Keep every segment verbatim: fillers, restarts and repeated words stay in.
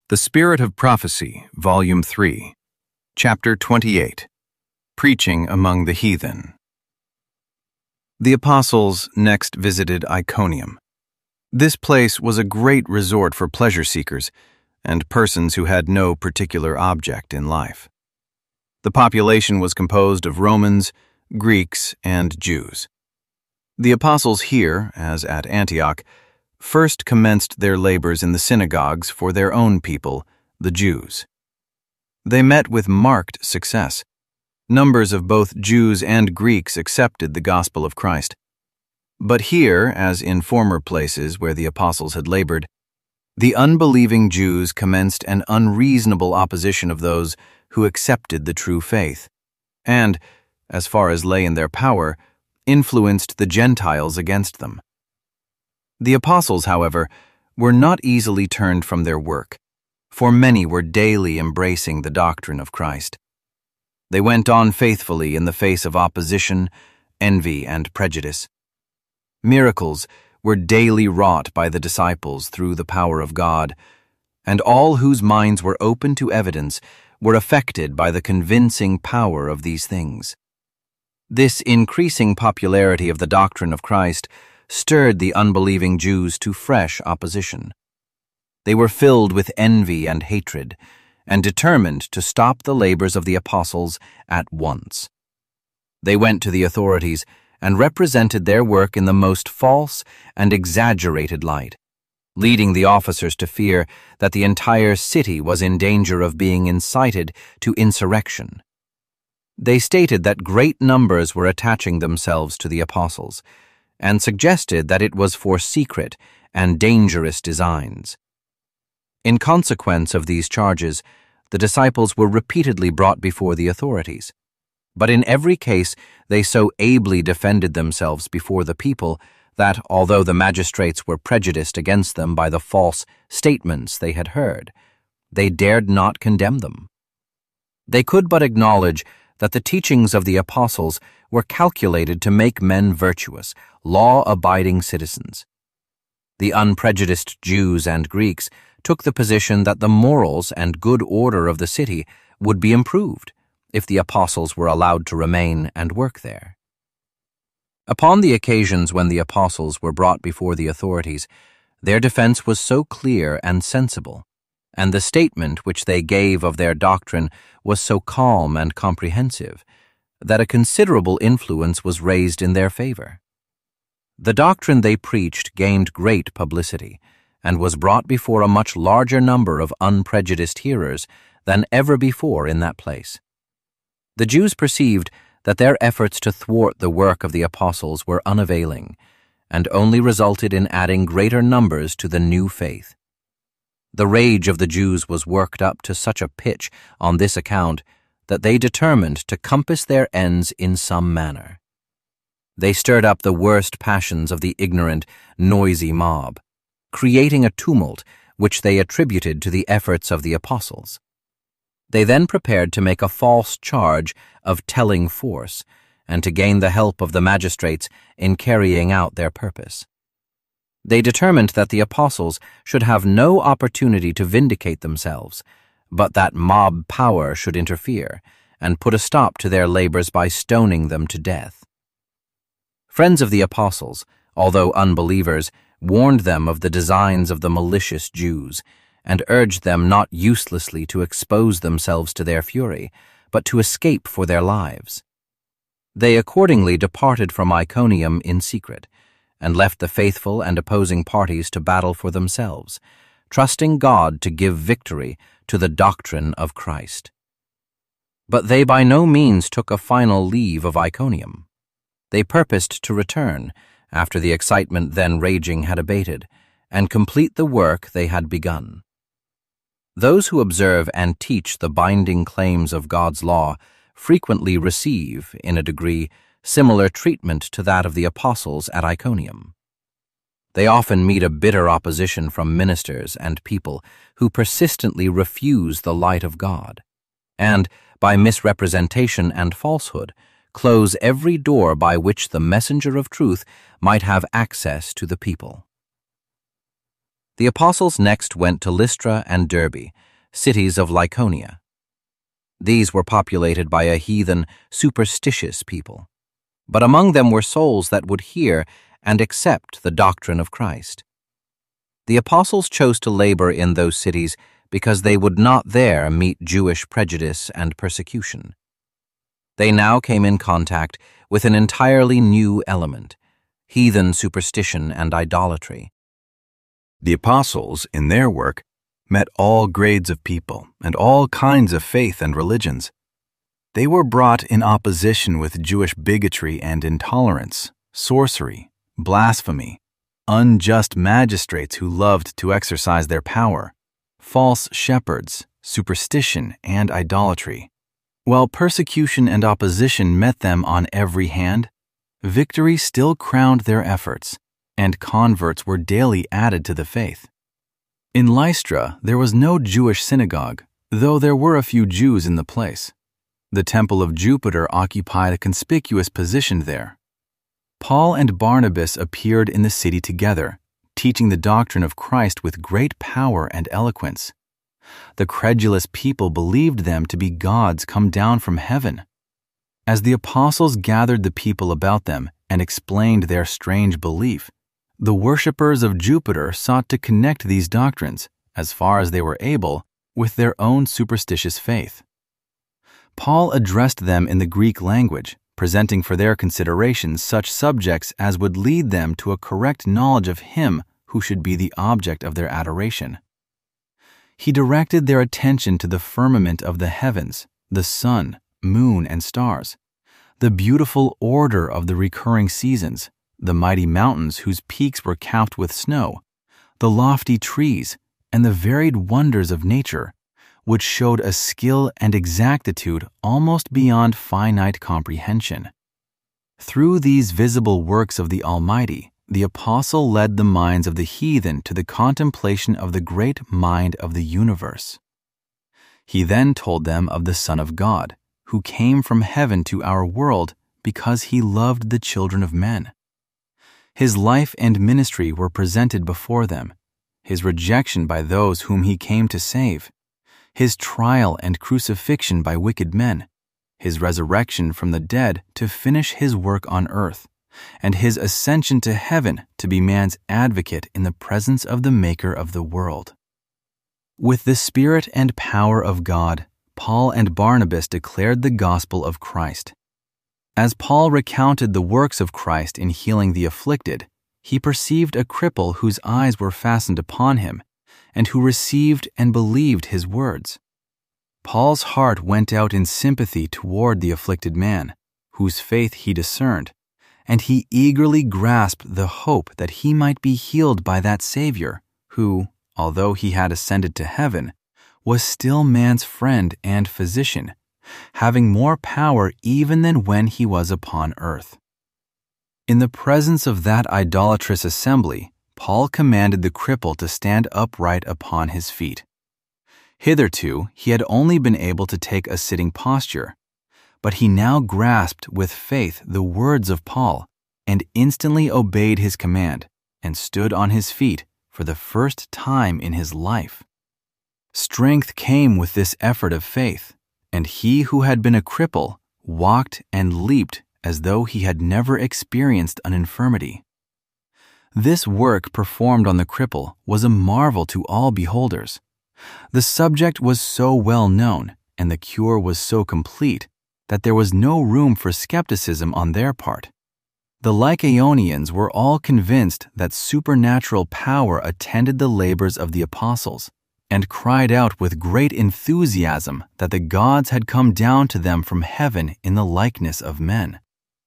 The Spirit of Prophecy, Volume three, Chapter twenty-eight, Preaching Among the Heathen. The apostles next visited Iconium. This place was a great resort for pleasure seekers and persons who had no particular object in life. The population was composed of Romans, Greeks, and Jews. The apostles here, as at Antioch, first commenced their labors in the synagogues for their own people, the Jews. They met with marked success. Numbers of both Jews and Greeks accepted the gospel of Christ. But here, as in former places where the apostles had labored, the unbelieving Jews commenced an unreasonable opposition of those who accepted the true faith, and, as far as lay in their power, influenced the Gentiles against them. The apostles, however, were not easily turned from their work, for many were daily embracing the doctrine of Christ. They went on faithfully in the face of opposition, envy, and prejudice. Miracles were daily wrought by the disciples through the power of God, and all whose minds were open to evidence were affected by the convincing power of these things. This increasing popularity of the doctrine of Christ stirred the unbelieving Jews to fresh opposition. They were filled with envy and hatred, and determined to stop the labors of the apostles at once. They went to the authorities and represented their work in the most false and exaggerated light, leading the officers to fear that the entire city was in danger of being incited to insurrection. They stated that great numbers were attaching themselves to the apostles, and suggested that it was for secret and dangerous designs. In consequence of these charges, the disciples were repeatedly brought before the authorities, but in every case they so ably defended themselves before the people that, although the magistrates were prejudiced against them by the false statements they had heard, they dared not condemn them. They could but acknowledge that the teachings of the apostles were calculated to make men virtuous, law-abiding citizens. The unprejudiced Jews and Greeks took the position that the morals and good order of the city would be improved if the apostles were allowed to remain and work there. Upon the occasions when the apostles were brought before the authorities, their defense was so clear and sensible, and the statement which they gave of their doctrine was so calm and comprehensive, that a considerable influence was raised in their favor. The doctrine they preached gained great publicity, and was brought before a much larger number of unprejudiced hearers than ever before in that place. The Jews perceived that their efforts to thwart the work of the apostles were unavailing, and only resulted in adding greater numbers to the new faith. The rage of the Jews was worked up to such a pitch on this account that they determined to compass their ends in some manner. They stirred up the worst passions of the ignorant, noisy mob, creating a tumult which they attributed to the efforts of the apostles. They then prepared to make a false charge of telling force, and to gain the help of the magistrates in carrying out their purpose. They determined that the apostles should have no opportunity to vindicate themselves, but that mob power should interfere and put a stop to their labors by stoning them to death. Friends of the apostles, although unbelievers, warned them of the designs of the malicious Jews, and urged them not uselessly to expose themselves to their fury, but to escape for their lives. They accordingly departed from Iconium in secret, and left the faithful and opposing parties to battle for themselves, trusting God to give victory to the doctrine of Christ. But they by no means took a final leave of Iconium. They purposed to return, after the excitement then raging had abated, and complete the work they had begun. Those who observe and teach the binding claims of God's law frequently receive, in a degree, similar treatment to that of the apostles at Iconium. They often meet a bitter opposition from ministers and people who persistently refuse the light of God, and, by misrepresentation and falsehood, close every door by which the messenger of truth might have access to the people. The apostles next went to Lystra and Derbe, cities of Lycaonia. These were populated by a heathen, superstitious people, but among them were souls that would hear and accept the doctrine of Christ. The apostles chose to labor in those cities because they would not there meet Jewish prejudice and persecution. They now came in contact with an entirely new element, heathen superstition and idolatry. The apostles, in their work, met all grades of people and all kinds of faith and religions. They were brought in opposition with Jewish bigotry and intolerance, sorcery, blasphemy, unjust magistrates who loved to exercise their power, false shepherds, superstition, and idolatry. While persecution and opposition met them on every hand, victory still crowned their efforts, and converts were daily added to the faith. In Lystra, there was no Jewish synagogue, though there were a few Jews in the place. The temple of Jupiter occupied a conspicuous position there. Paul and Barnabas appeared in the city together, teaching the doctrine of Christ with great power and eloquence. The credulous people believed them to be gods come down from heaven. As the apostles gathered the people about them and explained their strange belief, the worshippers of Jupiter sought to connect these doctrines, as far as they were able, with their own superstitious faith. Paul addressed them in the Greek language, presenting for their consideration such subjects as would lead them to a correct knowledge of Him who should be the object of their adoration. He directed their attention to the firmament of the heavens, the sun, moon, and stars, the beautiful order of the recurring seasons, the mighty mountains whose peaks were capped with snow, the lofty trees, and the varied wonders of nature, which showed a skill and exactitude almost beyond finite comprehension. Through these visible works of the Almighty, the apostle led the minds of the heathen to the contemplation of the great mind of the universe. He then told them of the Son of God, who came from heaven to our world because He loved the children of men. His life and ministry were presented before them, His rejection by those whom He came to save, His trial and crucifixion by wicked men, His resurrection from the dead to finish His work on earth, and His ascension to heaven to be man's advocate in the presence of the Maker of the world. With the Spirit and power of God, Paul and Barnabas declared the gospel of Christ. As Paul recounted the works of Christ in healing the afflicted, he perceived a cripple whose eyes were fastened upon him, and who received and believed his words. Paul's heart went out in sympathy toward the afflicted man, whose faith he discerned, and he eagerly grasped the hope that he might be healed by that Savior, who, although he had ascended to heaven, was still man's friend and physician, having more power even than when he was upon earth. In the presence of that idolatrous assembly, Paul commanded the cripple to stand upright upon his feet. Hitherto, he had only been able to take a sitting posture, but he now grasped with faith the words of Paul and instantly obeyed his command and stood on his feet for the first time in his life. Strength came with this effort of faith, and he who had been a cripple walked and leaped as though he had never experienced an infirmity. This work performed on the cripple was a marvel to all beholders. The subject was so well known, and the cure was so complete, that there was no room for skepticism on their part. The Lycaonians were all convinced that supernatural power attended the labors of the apostles, and cried out with great enthusiasm that the gods had come down to them from heaven in the likeness of men.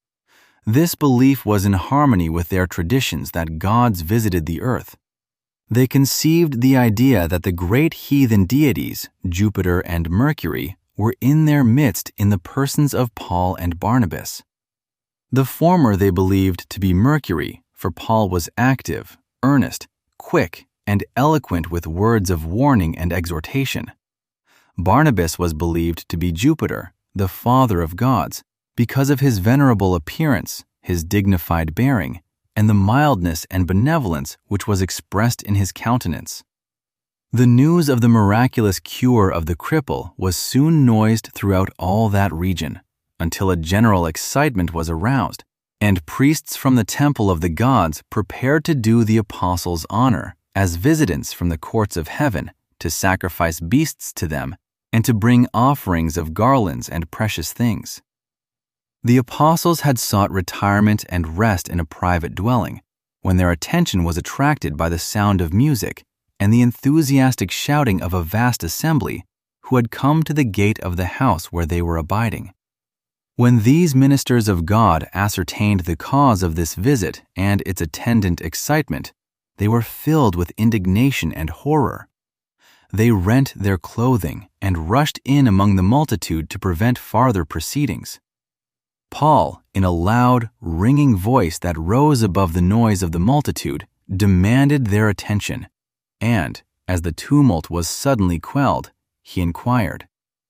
This belief was in harmony with their traditions that gods visited the earth. They conceived the idea that the great heathen deities, Jupiter and Mercury, were in their midst in the persons of Paul and Barnabas. The former they believed to be Mercury, for Paul was active, earnest, quick, and eloquent with words of warning and exhortation. Barnabas was believed to be Jupiter, the father of gods, because of his venerable appearance, his dignified bearing, and the mildness and benevolence which was expressed in his countenance. The news of the miraculous cure of the cripple was soon noised throughout all that region, until a general excitement was aroused, and priests from the temple of the gods prepared to do the apostles honor, as visitants from the courts of heaven, to sacrifice beasts to them, and to bring offerings of garlands and precious things. The apostles had sought retirement and rest in a private dwelling, when their attention was attracted by the sound of music and the enthusiastic shouting of a vast assembly who had come to the gate of the house where they were abiding. When these ministers of God ascertained the cause of this visit and its attendant excitement, they were filled with indignation and horror. They rent their clothing and rushed in among the multitude to prevent farther proceedings. Paul, in a loud, ringing voice that rose above the noise of the multitude, demanded their attention, and, as the tumult was suddenly quelled, he inquired,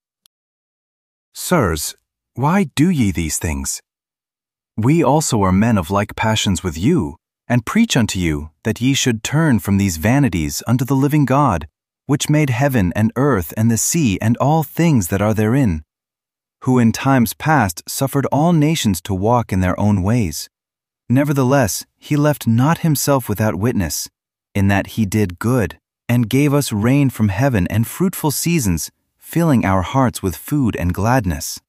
Sirs, why do ye these things? We also are men of like passions with you, and preach unto you that ye should turn from these vanities unto the living God, which made heaven and earth and the sea and all things that are therein, who in times past suffered all nations to walk in their own ways. Nevertheless, he left not himself without witness, in that he did good, and gave us rain from heaven and fruitful seasons, filling our hearts with food and gladness.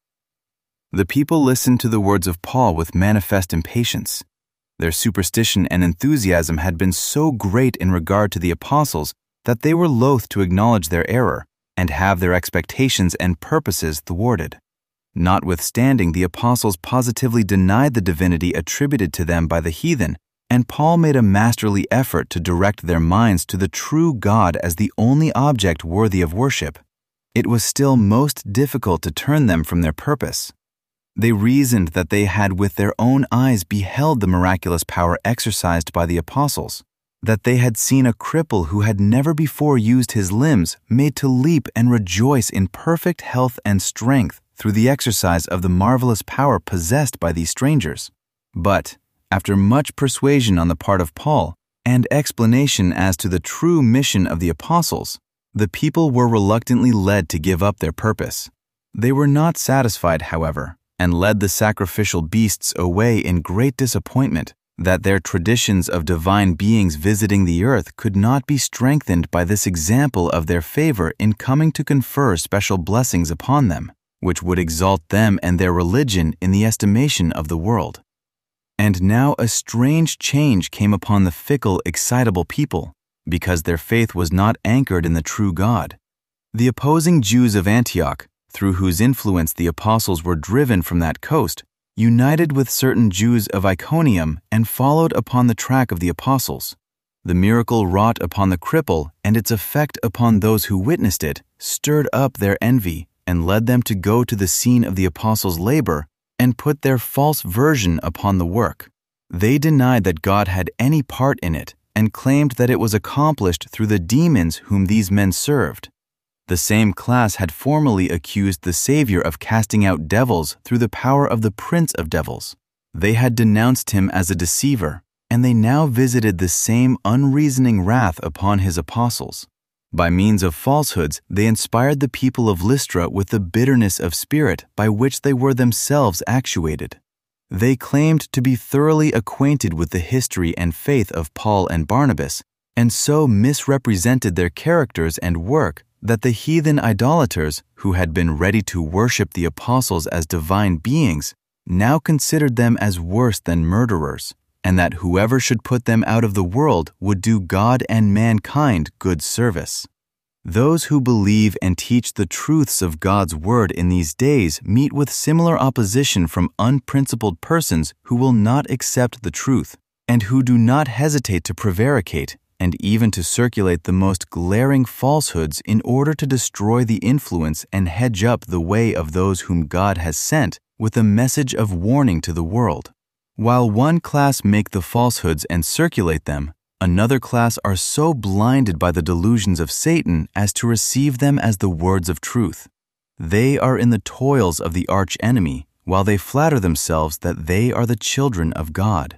The people listened to the words of Paul with manifest impatience. Their superstition and enthusiasm had been so great in regard to the apostles that they were loath to acknowledge their error and have their expectations and purposes thwarted. Notwithstanding, the apostles positively denied the divinity attributed to them by the heathen, and Paul made a masterly effort to direct their minds to the true God as the only object worthy of worship. It was still most difficult to turn them from their purpose. They reasoned that they had with their own eyes beheld the miraculous power exercised by the apostles, that they had seen a cripple who had never before used his limbs made to leap and rejoice in perfect health and strength through the exercise of the marvelous power possessed by these strangers. But, after much persuasion on the part of Paul and explanation as to the true mission of the apostles, the people were reluctantly led to give up their purpose. They were not satisfied, however, and led the sacrificial beasts away in great disappointment that their traditions of divine beings visiting the earth could not be strengthened by this example of their favor in coming to confer special blessings upon them, which would exalt them and their religion in the estimation of the world. And now a strange change came upon the fickle, excitable people, because their faith was not anchored in the true God. The opposing Jews of Antioch, through whose influence the apostles were driven from that coast, united with certain Jews of Iconium and followed upon the track of the apostles. The miracle wrought upon the cripple and its effect upon those who witnessed it stirred up their envy and led them to go to the scene of the apostles' labor and put their false version upon the work. They denied that God had any part in it and claimed that it was accomplished through the demons whom these men served. The same class had formerly accused the Savior of casting out devils through the power of the prince of devils. They had denounced him as a deceiver, and they now visited the same unreasoning wrath upon his apostles. By means of falsehoods, they inspired the people of Lystra with the bitterness of spirit by which they were themselves actuated. They claimed to be thoroughly acquainted with the history and faith of Paul and Barnabas, and so misrepresented their characters and work that the heathen idolaters, who had been ready to worship the apostles as divine beings, now considered them as worse than murderers, and that whoever should put them out of the world would do God and mankind good service. Those who believe and teach the truths of God's word in these days meet with similar opposition from unprincipled persons who will not accept the truth, and who do not hesitate to prevaricate, and even to circulate the most glaring falsehoods in order to destroy the influence and hedge up the way of those whom God has sent with a message of warning to the world. While one class make the falsehoods and circulate them, another class are so blinded by the delusions of Satan as to receive them as the words of truth. They are in the toils of the arch-enemy, while they flatter themselves that they are the children of God.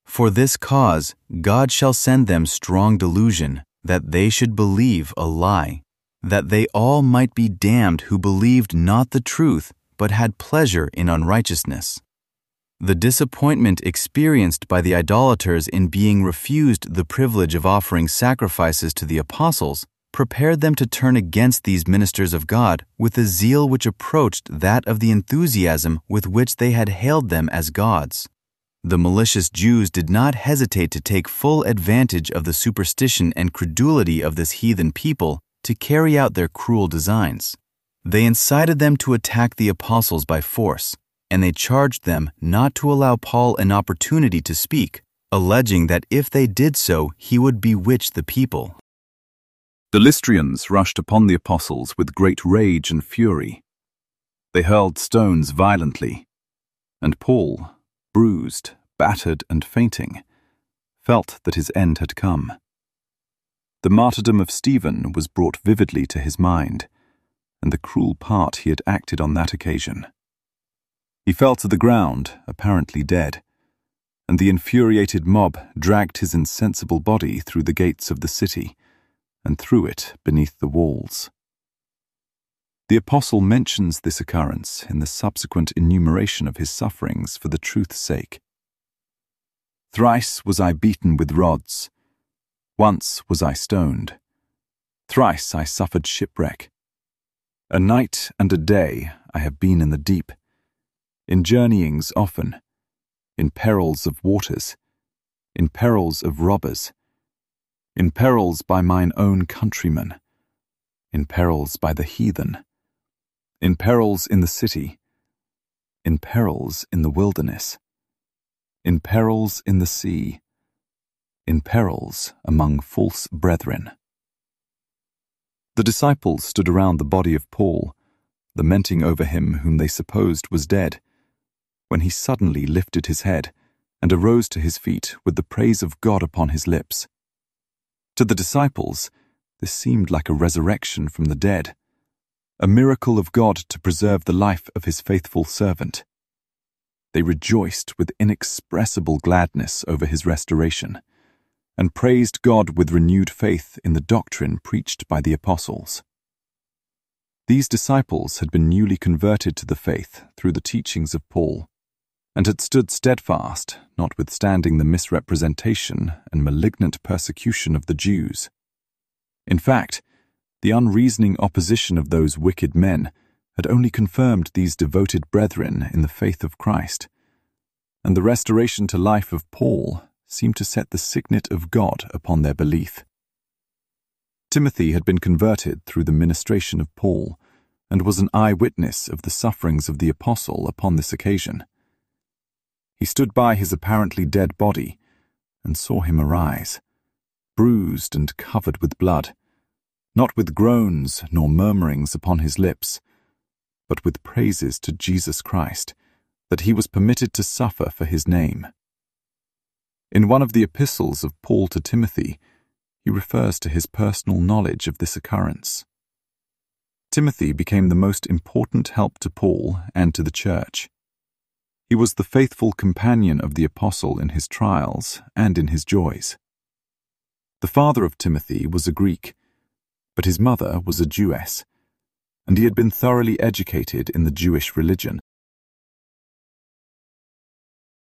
For this cause God shall send them strong delusion, that they should believe a lie, that they all might be damned who believed not the truth, but had pleasure in unrighteousness. The disappointment experienced by the idolaters in being refused the privilege of offering sacrifices to the apostles prepared them to turn against these ministers of God with a zeal which approached that of the enthusiasm with which they had hailed them as gods. The malicious Jews did not hesitate to take full advantage of the superstition and credulity of this heathen people to carry out their cruel designs. They incited them to attack the apostles by force, and they charged them not to allow Paul an opportunity to speak, alleging that if they did so, he would bewitch the people. The Lystrians rushed upon the apostles with great rage and fury. They hurled stones violently, and Paul, bruised, battered, and fainting, felt that his end had come. The martyrdom of Stephen was brought vividly to his mind, and the cruel part he had acted on that occasion. He fell to the ground, apparently dead, and the infuriated mob dragged his insensible body through the gates of the city and threw it beneath the walls. The apostle mentions this occurrence in the subsequent enumeration of his sufferings for the truth's sake. Thrice was I beaten with rods. Once was I stoned. Thrice I suffered shipwreck. A night and a day I have been in the deep, in journeyings often, in perils of waters, in perils of robbers, in perils by mine own countrymen, in perils by the heathen, in perils in the city, in perils in the wilderness, in perils in the sea, in perils among false brethren. The disciples stood around the body of Paul, lamenting over him whom they supposed was dead, when he suddenly lifted his head and arose to his feet with the praise of God upon his lips. To the disciples, this seemed like a resurrection from the dead, a miracle of God to preserve the life of his faithful servant. They rejoiced with inexpressible gladness over his restoration, and praised God with renewed faith in the doctrine preached by the apostles. These disciples had been newly converted to the faith through the teachings of Paul, and had stood steadfast, notwithstanding the misrepresentation and malignant persecution of the Jews. In fact, the unreasoning opposition of those wicked men had only confirmed these devoted brethren in the faith of Christ, and the restoration to life of Paul seemed to set the signet of God upon their belief. Timothy had been converted through the ministration of Paul, and was an eyewitness of the sufferings of the apostle upon this occasion. He stood by his apparently dead body, and saw him arise, bruised and covered with blood, not with groans nor murmurings upon his lips, but with praises to Jesus Christ, that he was permitted to suffer for his name. In one of the epistles of Paul to Timothy, he refers to his personal knowledge of this occurrence. Timothy became the most important help to Paul and to the church. He was the faithful companion of the apostle in his trials and in his joys. The father of Timothy was a Greek, but his mother was a Jewess, and he had been thoroughly educated in the Jewish religion.